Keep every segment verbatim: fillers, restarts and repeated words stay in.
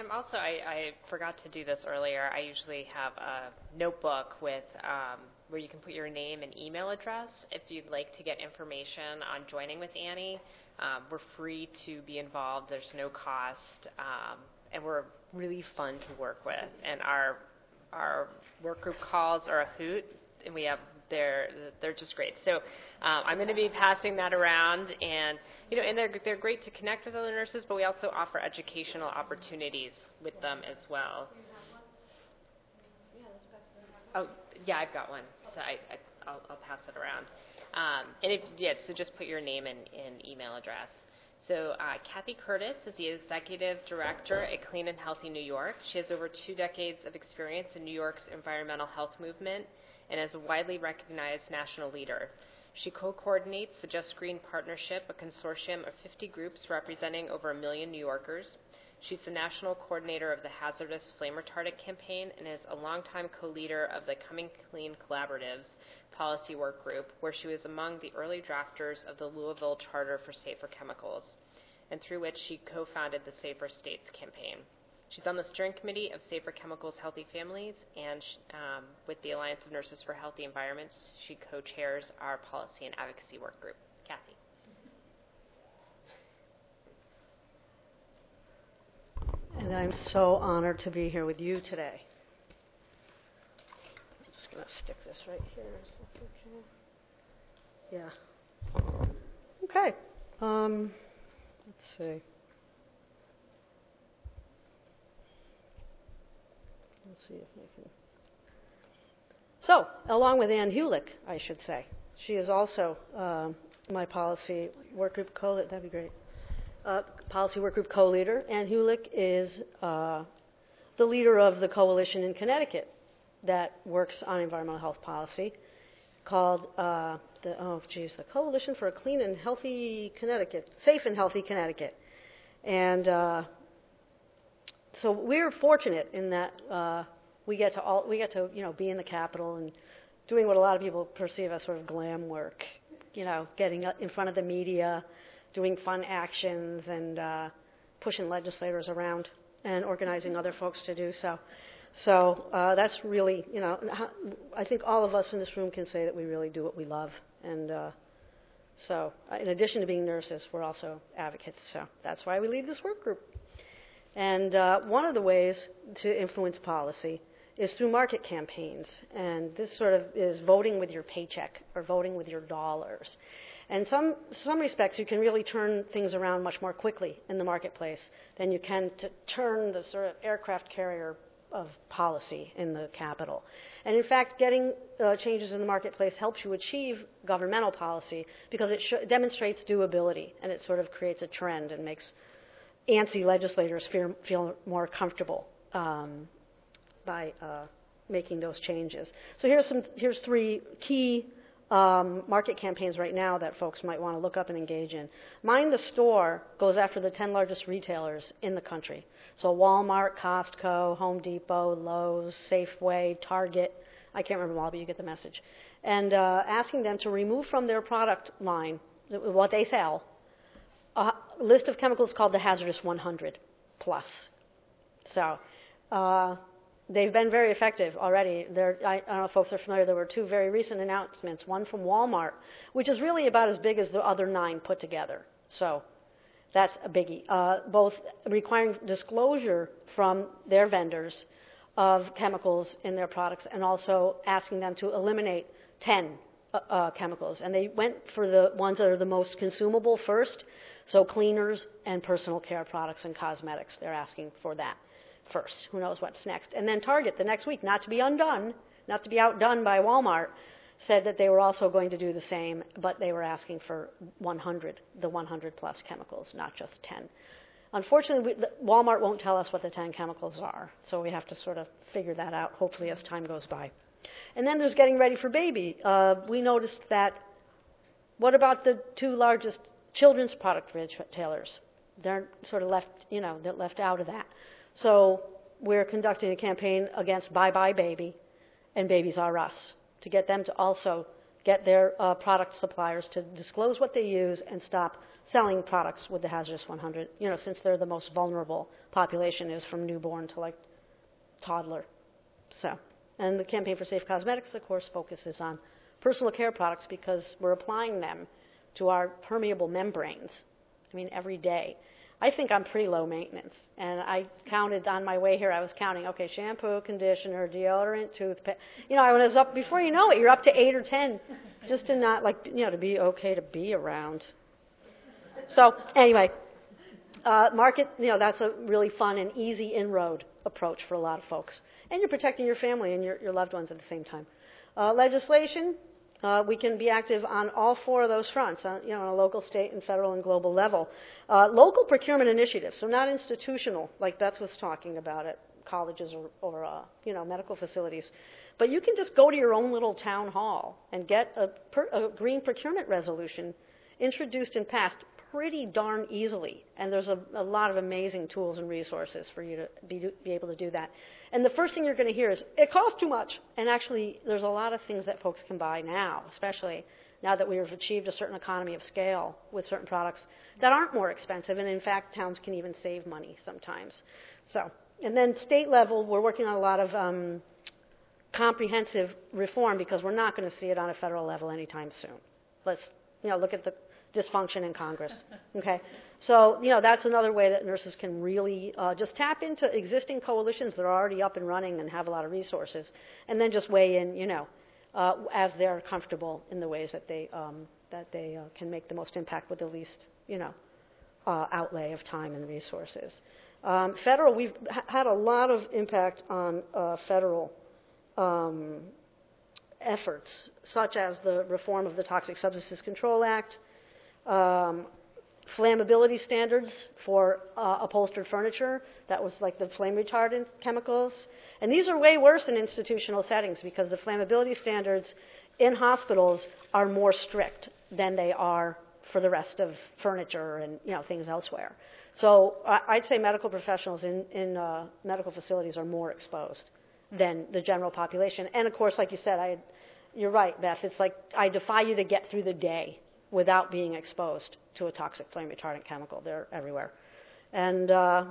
I'm also, I, I forgot to do this earlier. I usually have a notebook with um, where you can put your name and email address if you'd like to get information on joining with Annie. Um, we're free to be involved. There's no cost, um, and we're really fun to work with. And our our work group calls are a hoot, and we have they're they're just great. So um, I'm going to be passing that around, and you know, and they're they're great to connect with other nurses, but we also offer educational opportunities with them as well. Oh, yeah, I've got one, so I, I I'll, I'll pass it around. Um, and if, yeah, so just put your name and, and email address. So uh, Kathy Curtis is the Executive Director at Clean and Healthy New York. She has over two decades of experience in New York's environmental health movement and is a widely recognized national leader. She co-coordinates the Just Green Partnership, a consortium of fifty groups representing over a million New Yorkers. She's the national coordinator of the Hazardous Flame Retardant Campaign and is a longtime co-leader of the Coming Clean Collaborative's policy work group, where she was among the early drafters of the Louisville Charter for Safer Chemicals, and through which she co-founded the Safer States campaign. She's on the steering committee of Safer Chemicals Healthy Families, and um, with the Alliance of Nurses for Healthy Environments, she co-chairs our policy and advocacy work group. Kathy. And I'm so honored to be here with you today. I'm just going to stick this right here. Yeah. Okay. Um, let's see. Let's see if I can. So, along with Ann Hulick, I should say, she is also uh, my policy work group co-leader. That'd be great. Uh, policy work group co-leader. Ann Hulick is uh, the leader of the coalition in Connecticut that works on environmental health policy, called uh, the oh geez the Coalition for a Clean and Healthy Connecticut, Safe and Healthy Connecticut, and uh, so we're fortunate in that uh, we get to all we get to you know be in the Capitol and doing what a lot of people perceive as sort of glam work, you know, getting in front of the media, doing fun actions, and uh, pushing legislators around and organizing other folks to do so. So uh, that's really, you know, I think all of us in this room can say that we really do what we love. And uh, so in addition to being nurses, we're also advocates. So that's why we lead this work group. And uh, one of the ways to influence policy is through market campaigns. And this sort of is voting with your paycheck or voting with your dollars. And some some respects, you can really turn things around much more quickly in the marketplace than you can to turn the sort of aircraft carrier of policy in the Capitol. And in fact, getting uh, changes in the marketplace helps you achieve governmental policy because it sh- demonstrates doability, and it sort of creates a trend and makes antsy legislators feel, feel more comfortable um, by uh, making those changes. So here's some here's three key um, market campaigns right now that folks might want to look up and engage in. Mind the Store goes after the ten largest retailers in the country. So Walmart, Costco, Home Depot, Lowe's, Safeway, Target, I can't remember them all, but you get the message. And uh, asking them to remove from their product line, what they sell, a list of chemicals called the Hazardous one hundred plus. So uh, they've been very effective already. There, I, I don't know if folks are familiar, there were two very recent announcements, one from Walmart, which is really about as big as the other nine put together. So that's a biggie. Uh, both requiring disclosure from their vendors of chemicals in their products and also asking them to eliminate ten uh, uh, chemicals. And they went for the ones that are the most consumable first, so cleaners and personal care products and cosmetics. They're asking for that first. Who knows what's next? And then Target the next week, not to be undone, not to be outdone by Walmart, said that they were also going to do the same, but they were asking for one hundred, the one hundred plus chemicals, not just ten. Unfortunately, we, Walmart won't tell us what the ten chemicals are, so we have to sort of figure that out, hopefully, as time goes by. And then there's getting ready for baby. Uh, we noticed that, what about the two largest children's product retailers? They're sort of left, you know, they're left out of that. So we're conducting a campaign against Bye Bye Baby and Babies R Us, to get them to also get their uh, product suppliers to disclose what they use and stop selling products with the hazardous one hundred, you know, since they're the most vulnerable population is from newborn to like toddler. So, and the Campaign for Safe Cosmetics, of course, focuses on personal care products because we're applying them to our permeable membranes, I mean, every day. I think I'm pretty low maintenance, and I counted on my way here, I was counting, okay, shampoo, conditioner, deodorant, toothpaste. You know, I was up, before you know it, you're up to eight or ten, just to not, like, you know, to be okay to be around. So, anyway, uh, market, you know, that's a really fun and easy inroad approach for a lot of folks. And you're protecting your family and your, your loved ones at the same time. Uh, legislation, uh, we can be active on all four of those fronts, on, you know, on a local, state, and federal and global level. Uh, local procurement initiatives, so not institutional, like Beth was talking about at colleges or, or uh, you know, medical facilities. But you can just go to your own little town hall and get a, per, a green procurement resolution introduced and passed pretty darn easily, and there's a, a lot of amazing tools and resources for you to be, be able to do that. And the first thing you're going to hear is, it costs too much. And actually, there's a lot of things that folks can buy now, especially now that we have achieved a certain economy of scale with certain products that aren't more expensive, and in fact, towns can even save money sometimes. So, and then state level, we're working on a lot of um, comprehensive reform because we're not going to see it on a federal level anytime soon. Let's, you know, look at the dysfunction in Congress, okay? So, you know, that's another way that nurses can really uh, just tap into existing coalitions that are already up and running and have a lot of resources, and then just weigh in, you know, uh, as they're comfortable in the ways that they, um, that they uh, can make the most impact with the least, you know, uh, outlay of time and resources. Um, federal, we've ha- had a lot of impact on uh, federal um, efforts, such as the reform of the Toxic Substances Control Act, Um, flammability standards for uh, upholstered furniture. That was like the flame retardant chemicals. And these are way worse in institutional settings because the flammability standards in hospitals are more strict than they are for the rest of furniture and, you know, things elsewhere. So I, I'd say medical professionals in, in uh, medical facilities are more exposed than the general population. And of course, like you said, I, you're right, Beth, it's like I defy you to get through the day without being exposed to a toxic flame retardant chemical. They're everywhere. And uh,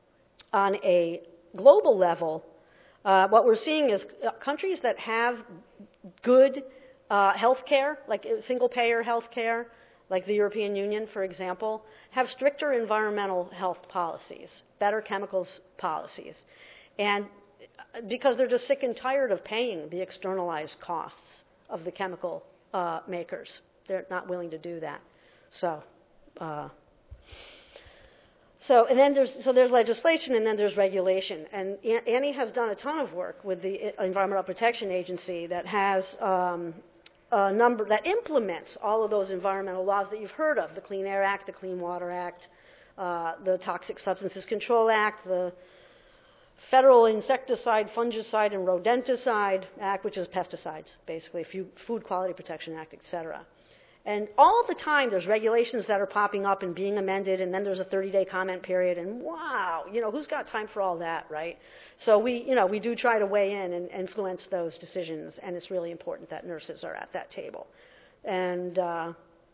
on a global level, uh, what we're seeing is countries that have good uh, health care, like single-payer health care, like the European Union, for example, have stricter environmental health policies, better chemicals policies. And because they're just sick and tired of paying the externalized costs of the chemical uh, makers. They're not willing to do that. So, uh, so and then there's so there's legislation and then there's regulation. And Annie has done a ton of work with the Environmental Protection Agency that has um, a number that implements all of those environmental laws that you've heard of: the Clean Air Act, the Clean Water Act, uh, the Toxic Substances Control Act, the Federal Insecticide, Fungicide, and Rodenticide Act, which is pesticides, basically, Food Quality Protection Act, et cetera. And all the time there's regulations that are popping up and being amended, and then there's a thirty-day comment period, and wow, you know, who's got time for all that, right? So we, you know, we do try to weigh in and influence those decisions, and it's really important that nurses are at that table. And uh,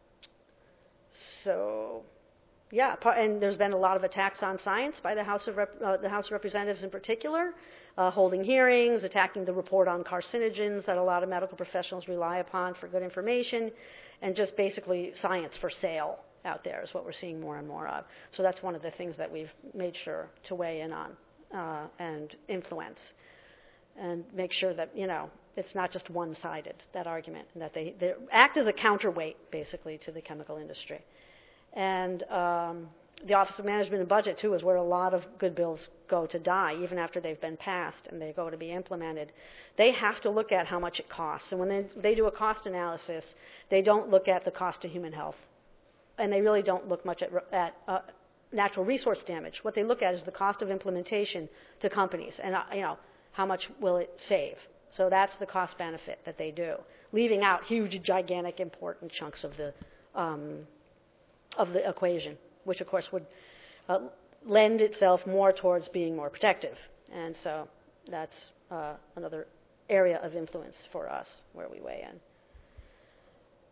so, yeah, and there's been a lot of attacks on science by the House of Rep- uh, the House of Representatives in particular, uh, holding hearings, attacking the report on carcinogens that a lot of medical professionals rely upon for good information. And just basically science for sale out there is what we're seeing more and more of. So that's one of the things that we've made sure to weigh in on uh, and influence and make sure that, you know, it's not just one-sided, that argument, and that they, they act as a counterweight, basically, to the chemical industry. And um, the Office of Management and Budget, too, is where a lot of good bills go to die, even after they've been passed and they go to be implemented. They have to look at how much it costs. And when they, they do a cost analysis, they don't look at the cost to human health. And they really don't look much at, at uh, natural resource damage. What they look at is the cost of implementation to companies and, uh, you know, how much will it save. So that's the cost benefit that they do, leaving out huge, gigantic, important chunks of the, um, of the equation, which, of course, would uh, lend itself more towards being more protective. And so that's uh, another area of influence for us where we weigh in.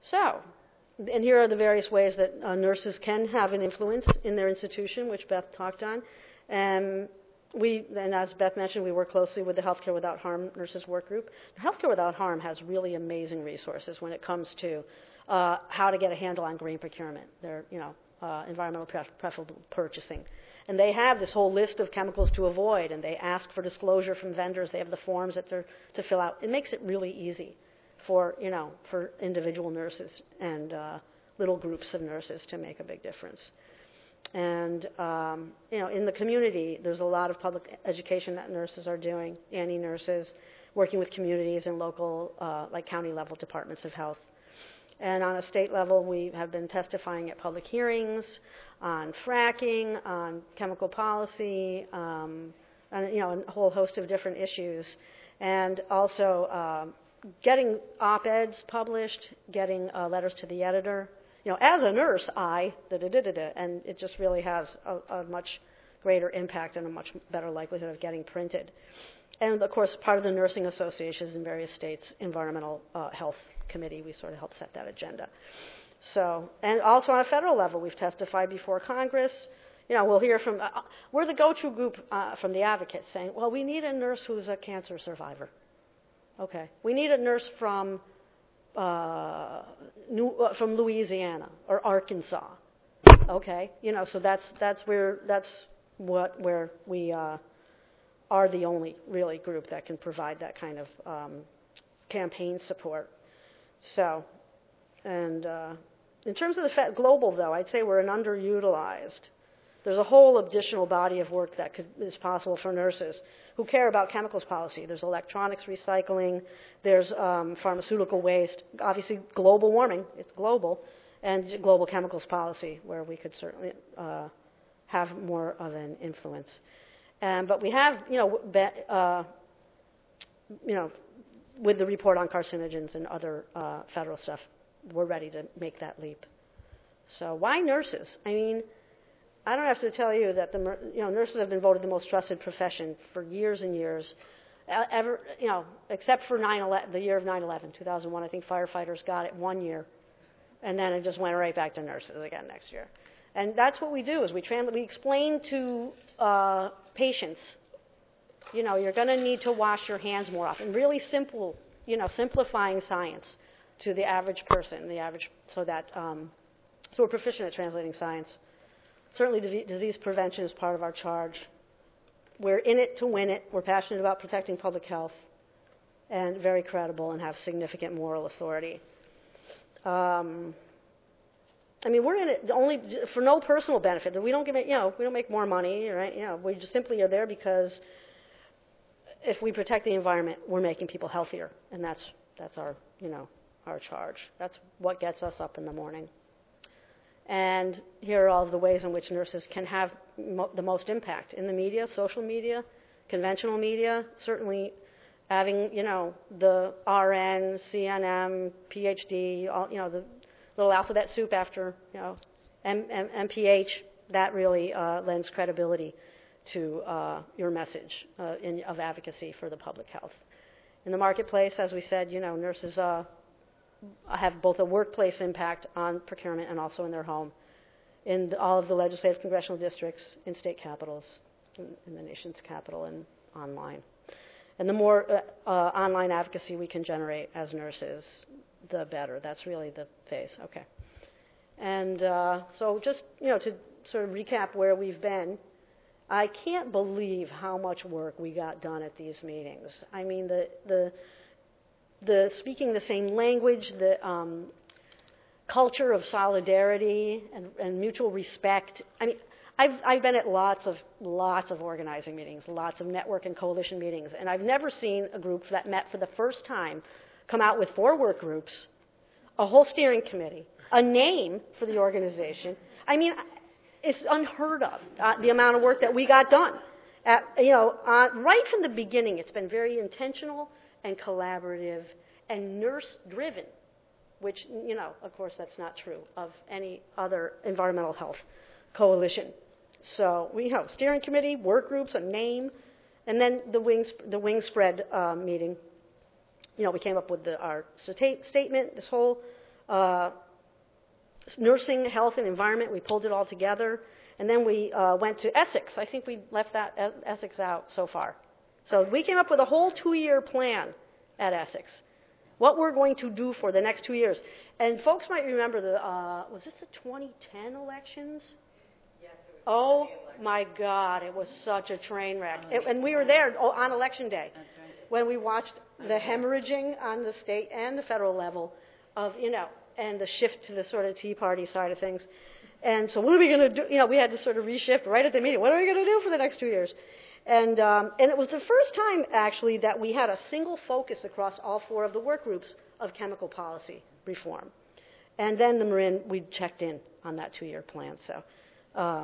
So, and here are the various ways that uh, nurses can have an influence in their institution, which Beth talked on. Um, we, and as Beth mentioned, we work closely with the Healthcare Without Harm Nurses Work Group. Healthcare Without Harm has really amazing resources when it comes to uh, how to get a handle on green procurement. They're, you know, uh, environmental preferable purchasing. And they have this whole list of chemicals to avoid, and they ask for disclosure from vendors. They have the forms that they're to fill out. It makes it really easy for, you know, for individual nurses and uh, little groups of nurses to make a big difference. And, um, you know, in the community, there's a lot of public education that nurses are doing, A and E nurses, working with communities and local, uh, like county-level departments of health. And on a state level, we have been testifying at public hearings on fracking, on chemical policy, um, and, you know, a whole host of different issues. And also um, getting op-eds published, getting uh, letters to the editor. You know, as a nurse, I, da-da-da-da-da, and it just really has a, a much greater impact and a much better likelihood of getting printed. And, of course, part of the nursing associations in various states, environmental uh, health committee, we sort of help set that agenda. So, and also on a federal level, we've testified before Congress. You know, we'll hear from, uh, we're the go-to group uh, from the advocates saying, well, we need a nurse who's a cancer survivor. Okay. We need a nurse from uh, New, uh, from Louisiana or Arkansas. Okay. You know, so that's that's where that's what where we uh, are the only really group that can provide that kind of um, campaign support. So, and uh, in terms of the fa- global, though, I'd say we're an underutilized. There's a whole additional body of work that could, is possible for nurses who care about chemicals policy. There's electronics recycling, there's um, pharmaceutical waste, obviously global warming, it's global, and global chemicals policy, where we could certainly uh, have more of an influence. Um, but we have, you know, be, uh, you know, with the report on carcinogens and other uh, federal stuff, we're ready to make that leap. So why nurses? I mean, I don't have to tell you that the you know nurses have been voted the most trusted profession for years and years. Ever, you know, except for nine eleven, the year of nine eleven, two thousand one, I think firefighters got it one year, and then it just went right back to nurses again next year. And that's what we do: is we trans- we explain to uh, patients, you know, you're going to need to wash your hands more often. Really simple, you know, simplifying science to the average person, the average, so that um, so we're proficient at translating science. Certainly, d- disease prevention is part of our charge. We're in it to win it. We're passionate about protecting public health, and very credible and have significant moral authority. Um, I mean, we're in it only for no personal benefit. We don't give it, you know, we don't make more money, right? You know, we just simply are there because if we protect the environment, we're making people healthier, and that's that's our, you know, our charge. That's what gets us up in the morning. And here are all of the ways in which nurses can have mo- the most impact in the media, social media, conventional media, certainly having, you know, the R N, C N M, P H D, all, you know, the little alphabet soup after, you know, M- M- M P H, that really uh, lends credibility to uh, your message uh, in, of advocacy for the public health. In the marketplace, as we said, you know, nurses uh, have both a workplace impact on procurement and also in their home, in the, all of the legislative congressional districts, in state capitals, in, in the nation's capital, and online. And the more uh, uh, online advocacy we can generate as nurses, the better. That's really the phase. Okay. And uh, so just, you know, to sort of recap where we've been, I can't believe how much work we got done at these meetings. I mean, the the the speaking the same language, the um, culture of solidarity and, and mutual respect. I mean, I've I've been at lots of lots of organizing meetings, lots of network and coalition meetings, and I've never seen a group that met for the first time come out with four work groups, a whole steering committee, a name for the organization. I mean, it's unheard of, uh, the amount of work that we got done. At, you know, uh, right from the beginning, it's been very intentional and collaborative and nurse-driven, which, you know, of course, that's not true of any other environmental health coalition. So we have steering committee, work groups, a name, and then the wing, the wing spread uh, meeting. You know, we came up with the, our sta- statement, this whole uh, nursing, health, and environment. We pulled it all together. And then we uh, went to Essex. I think we left that Essex out so far. So we came up with a whole two-year plan at Essex, what we're going to do for the next two years. And folks might remember the, uh, was this the twenty ten elections? Yes, it was. Oh, my God, it was such a train wreck. It, and we were there on Election Day. That's right. When we watched the hemorrhaging on the state and the federal level of, you know, and the shift to the sort of Tea Party side of things. And so what are we going to do? You know, we had to sort of reshift right at the meeting. What are we going to do for the next two years? And, um, and it was the first time, actually, that we had a single focus across all four of the work groups of chemical policy reform. And then the Marin, we checked in on that two-year plan. So, uh,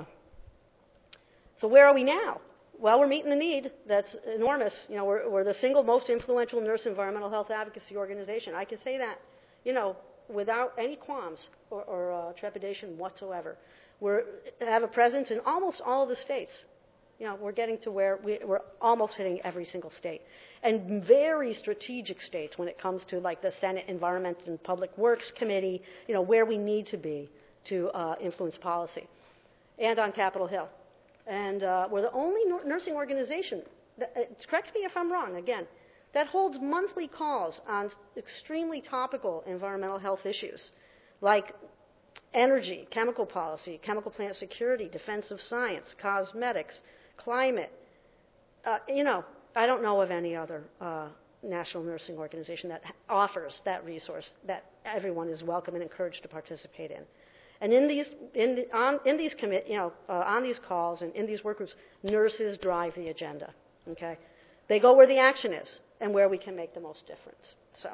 so where are we now? Well, we're meeting the need. That's enormous. You know, we're, we're the single most influential nurse environmental health advocacy organization. I can say that, you know, without any qualms or, or uh, trepidation whatsoever. We have a presence in almost all of the states. You know, we're getting to where we, we're almost hitting every single state. And very strategic states when it comes to like the Senate Environment and Public Works Committee, you know, where we need to be to uh, influence policy. And on Capitol Hill. And uh, we're the only nursing organization, that, uh, correct me if I'm wrong, again, that holds monthly calls on extremely topical environmental health issues like energy, chemical policy, chemical plant security, defense of science, cosmetics, climate. Uh, you know, I don't know of any other uh, national nursing organization that offers that resource that everyone is welcome and encouraged to participate in. And in these, in, the, on, in these commit, you know, uh, on these calls and in these work groups, nurses drive the agenda. Okay, they go where the action is and where we can make the most difference. So,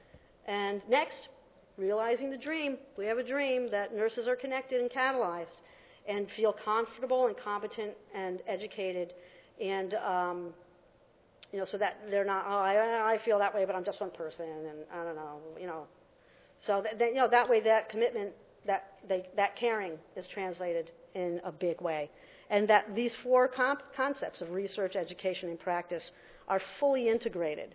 and next, realizing the dream. We have a dream that nurses are connected and catalyzed, and feel comfortable and competent and educated, and um, you know, so that they're not. Oh, I, I feel that way, but I'm just one person, and I don't know, you know. So that, that you know, that way, that commitment. That, they, that caring is translated in a big way. And that these four comp- concepts of research, education, and practice are fully integrated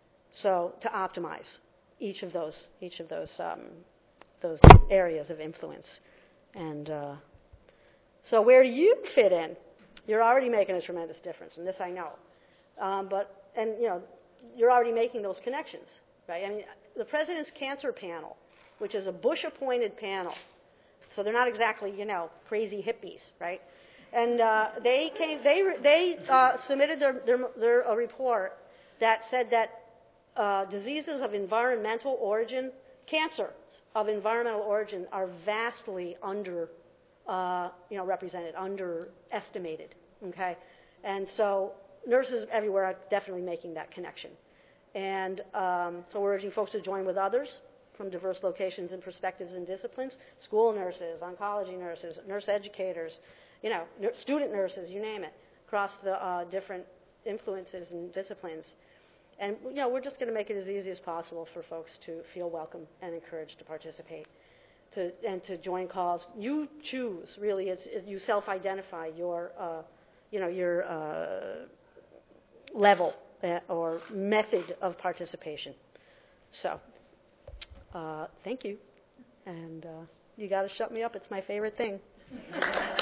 so to optimize each of those, each of those, um, those areas of influence. And uh, so where do you fit in? You're already making a tremendous difference, and this I know. Um, but, and, you know, you're already making those connections, right? I mean, the President's Cancer Panel, which is a Bush-appointed panel. So they're not exactly, you know, crazy hippies, right? And uh, they came, they they uh, submitted their, their, their a report that said that uh, diseases of environmental origin, cancers of environmental origin, are vastly under, uh, you know, represented, underestimated. Okay, and so nurses everywhere are definitely making that connection. And um, so we're urging folks to join with others from diverse locations and perspectives and disciplines, school nurses, oncology nurses, nurse educators, you know, student nurses, you name it, across the uh, different influences and disciplines. And, you know, we're just going to make it as easy as possible for folks to feel welcome and encouraged to participate to, and to join calls. You choose, really, it's, it, you self-identify your, uh, you know, your uh, level uh, or method of participation. So. Uh, thank you. And uh, you got to shut me up. It's my favorite thing.